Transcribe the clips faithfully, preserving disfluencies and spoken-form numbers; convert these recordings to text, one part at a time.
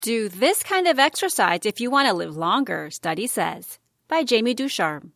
Do this kind of exercise if you want to live longer, study says. By Jamie Ducharme.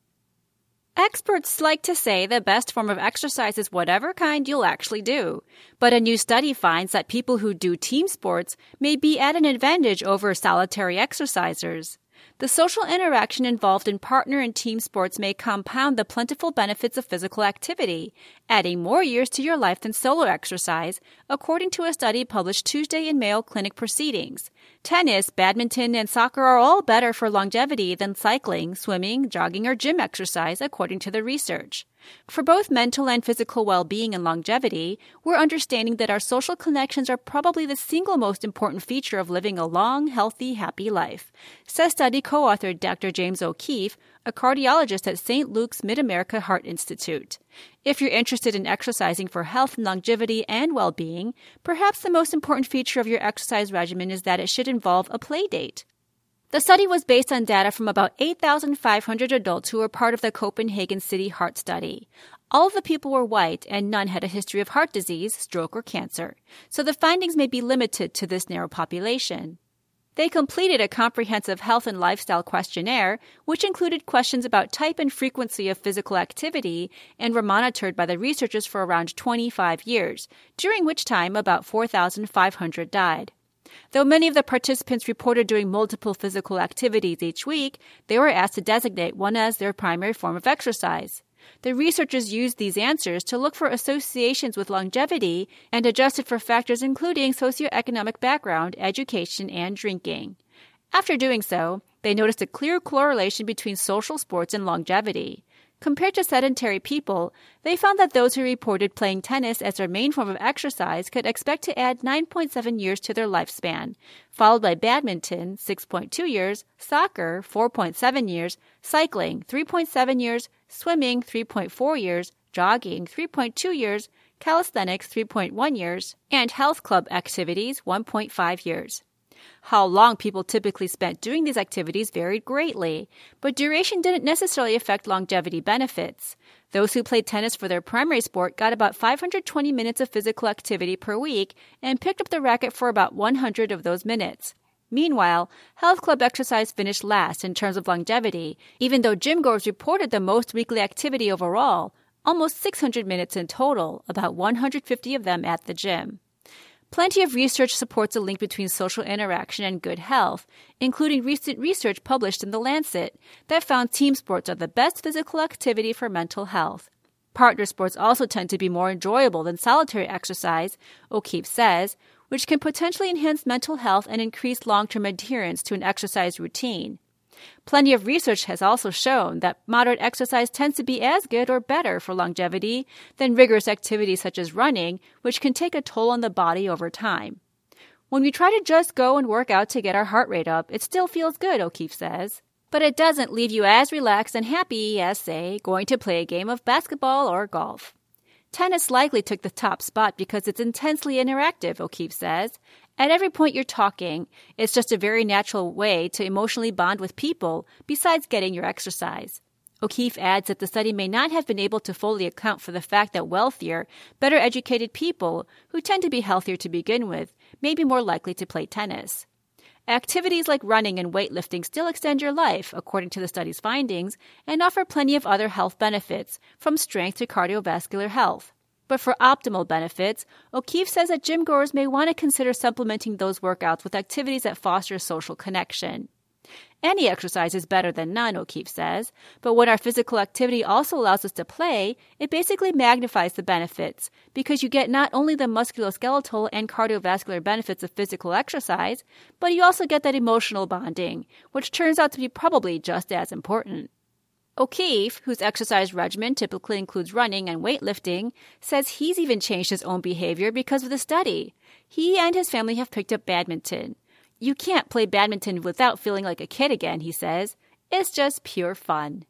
Experts like to say the best form of exercise is whatever kind you'll actually do. But a new study finds that people who do team sports may be at an advantage over solitary exercisers. The social interaction involved in partner and team sports may compound the plentiful benefits of physical activity, adding more years to your life than solo exercise, according to a study published Tuesday in Mayo Clinic Proceedings. Tennis, badminton, and soccer are all better for longevity than cycling, swimming, jogging, or gym exercise, according to the research. For both mental and physical well-being and longevity, we're understanding that our social connections are probably the single most important feature of living a long, healthy, happy life, says study co-author Doctor James O'Keefe, a cardiologist at Saint Luke's Mid-America Heart Institute. If you're interested in exercising for health and longevity and well-being, perhaps the most important feature of your exercise regimen is that it should involve a play date. The study was based on data from about eight thousand five hundred adults who were part of the Copenhagen City Heart Study. All of the people were white, and none had a history of heart disease, stroke, or cancer, so the findings may be limited to this narrow population. They completed a comprehensive health and lifestyle questionnaire, which included questions about type and frequency of physical activity, and were monitored by the researchers for around twenty-five years, during which time about four thousand five hundred died. Though many of the participants reported doing multiple physical activities each week, they were asked to designate one as their primary form of exercise. The researchers used these answers to look for associations with longevity and adjusted for factors including socioeconomic background, education, and drinking. After doing so, they noticed a clear correlation between social sports and longevity. Compared to sedentary people, they found that those who reported playing tennis as their main form of exercise could expect to add nine point seven years to their lifespan, followed by badminton, six point two years, soccer, four point seven years, cycling, three point seven years, swimming, three point four years, jogging, three point two years, calisthenics, three point one years, and health club activities, one point five years. How long people typically spent doing these activities varied greatly, but duration didn't necessarily affect longevity benefits. Those who played tennis for their primary sport got about five hundred twenty minutes of physical activity per week and picked up the racket for about one hundred of those minutes. Meanwhile, health club exercise finished last in terms of longevity, even though gym-goers reported the most weekly activity overall, almost six hundred minutes in total, about one hundred fifty of them at the gym. Plenty of research supports a link between social interaction and good health, including recent research published in The Lancet that found team sports are the best physical activity for mental health. Partner sports also tend to be more enjoyable than solitary exercise, O'Keefe says, which can potentially enhance mental health and increase long-term adherence to an exercise routine. Plenty of research has also shown that moderate exercise tends to be as good or better for longevity than rigorous activities such as running, which can take a toll on the body over time. When we try to just go and work out to get our heart rate up, it still feels good, O'Keefe says. But it doesn't leave you as relaxed and happy as, say, going to play a game of basketball or golf. Tennis likely took the top spot because it's intensely interactive, O'Keefe says. At every point you're talking, it's just a very natural way to emotionally bond with people besides getting your exercise. O'Keefe adds that the study may not have been able to fully account for the fact that wealthier, better educated people, who tend to be healthier to begin with, may be more likely to play tennis. Activities like running and weightlifting still extend your life, according to the study's findings, and offer plenty of other health benefits, from strength to cardiovascular health. But for optimal benefits, O'Keefe says that gym-goers may want to consider supplementing those workouts with activities that foster social connection. Any exercise is better than none, O'Keefe says, but when our physical activity also allows us to play, it basically magnifies the benefits, because you get not only the musculoskeletal and cardiovascular benefits of physical exercise, but you also get that emotional bonding, which turns out to be probably just as important. O'Keefe, whose exercise regimen typically includes running and weightlifting, says he's even changed his own behavior because of the study. He and his family have picked up badminton. You can't play badminton without feeling like a kid again, he says. It's just pure fun.